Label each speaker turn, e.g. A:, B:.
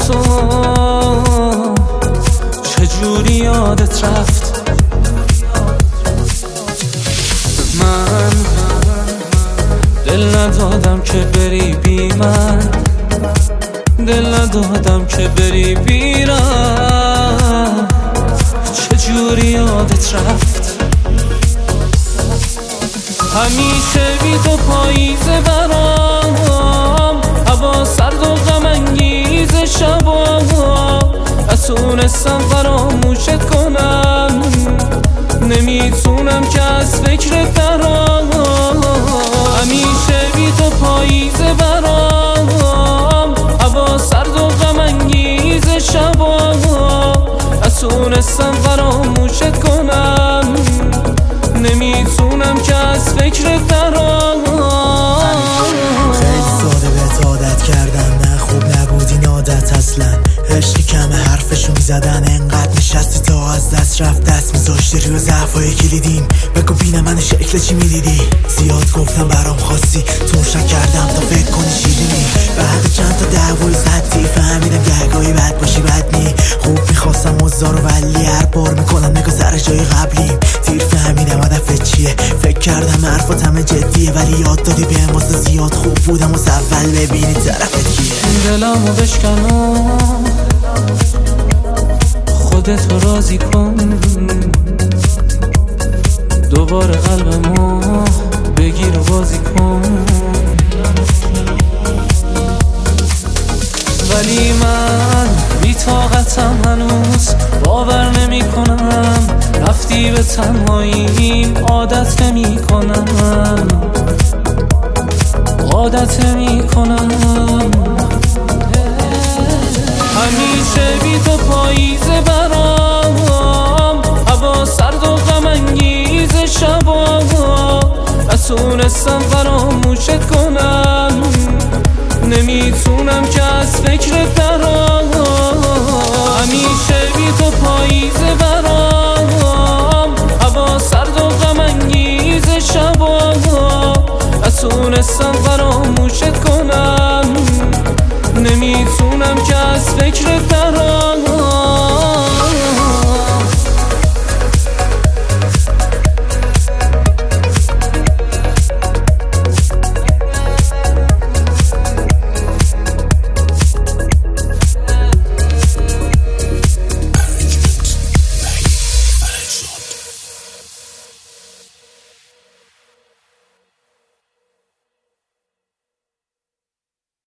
A: تو چجوری یادت رفت. من دل ندادم که بری بی من، دل ندادم که بری بیرم. چجوری یادت رفت. همیشه بی تو پاییزه برام، هوا سرد و غم انگیز شبا، نتونستم فراموشت کنم، نمیتونم که از فکرت درام. همیشه بی تو پاییزه برام، هوا سرد و غم انگیز شبا، نتونستم فراموشت کنم، نمیتونم که از فکرت درام.
B: خیلی ساده بهت عادت کردم، نه خوب نبود این عادت اصلا. عشقی کمه حرفشو میزدن، انقدر نشستی تا از دست رفت. دست میذاشتی روی ضعفای کلیدیم، بگو بینم من شکل چی میدیدی. زیاد گفتم برام خواستی، تونشن کردم تا فکر کنی شیرینی. بعد چند تا دعوای زدی فهمیدم گهگاهی بد باشی بد نی. خوب میخواستم مزدارو ولی هر بار میکنم نگاه سر جای قبلیم. دیر فهمیدم هدفت چیه، فکر کردم حرفات همه جدیه، ولی یاد دادی بهم واسه زیاد خوب بودم واسه اول ببینی طرفت کیه.
A: دلمو بشکنم، خودتو راضی کن، دوباره قلبمو بگیر و بازی کن. ولی من بی طاقتم هنوز، باور نمی کنم رفتی به تنهاییم. عادت نمی کنم، عادت نمی کنم. همیشه بی تو پاییزه برام، هوا سرد و غم انگیز شبا، نتونستم فراموشت کنم، نمیتونم که از فکرت درام. همیشه بی تو پاییزه برام، هوا سرد و غم انگیز شبا، نتونستم فراموشت کنم، نمیتونم که از فکرت درام.